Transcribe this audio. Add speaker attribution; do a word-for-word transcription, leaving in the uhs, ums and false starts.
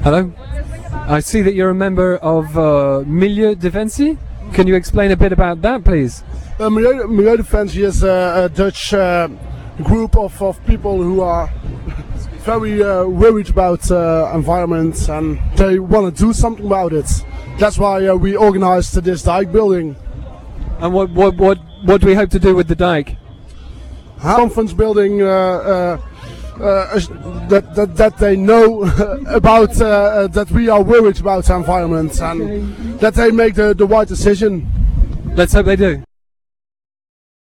Speaker 1: Hello. I see that you're a member of uh, Milieudefensie. Can you explain a bit about that, please?
Speaker 2: Uh, Milieu, Milieudefensie is a, a Dutch uh, group of, of people who are very uh, worried about uh, environment, and they want to do something about it. That's why uh, we organized this dike building.
Speaker 1: And what what what what do we hope to do with the dike?
Speaker 2: Conference building uh, uh, uh, that, that that they know about uh, uh, that we are worried about the environment, and that they make the, the right decision.
Speaker 1: Let's hope they do.